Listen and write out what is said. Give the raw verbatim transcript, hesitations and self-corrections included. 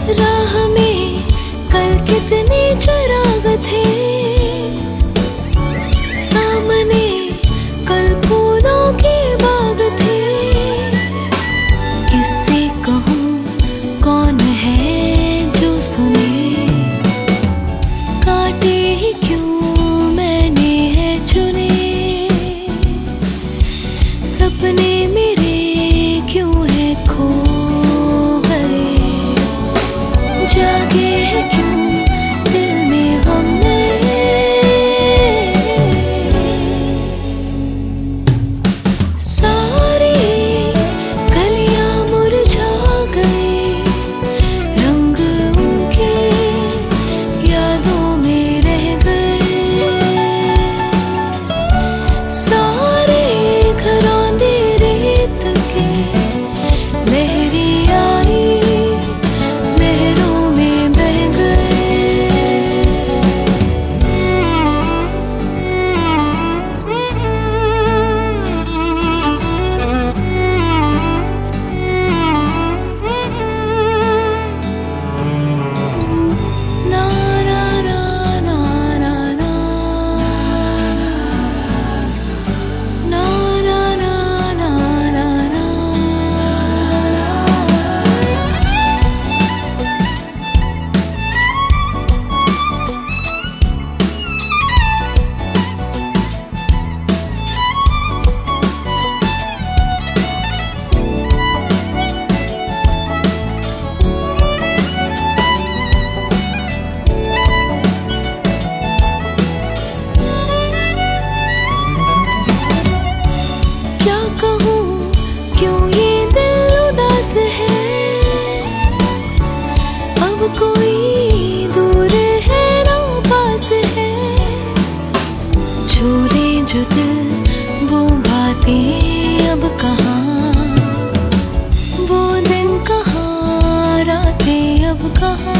राह में कल कितने चिराग थे, सामने कल फूलों के बाग थे। किससे कहूँ कौन है जो सुने, काटे ही क्यों मैंने है चुने। सपने मेरे क्यों है खो गए, जागे है क्यों दिल में गम नए। सारी कलियां मुरझा गई, रंग उनके यादों में रह गए। सारे घरौंदे रेत के लहरी आई, लहरों में बह गए। ना ना ना ना ना ना, ना ना ना ना ना ना। क्या कहूँ क्यों ये दिल उदास है, अब कोई दूर है ना पास है। छोड़े जो दिल वो बातें अब कहाँ, वो दिन कहाँ, रातें अब कहाँ।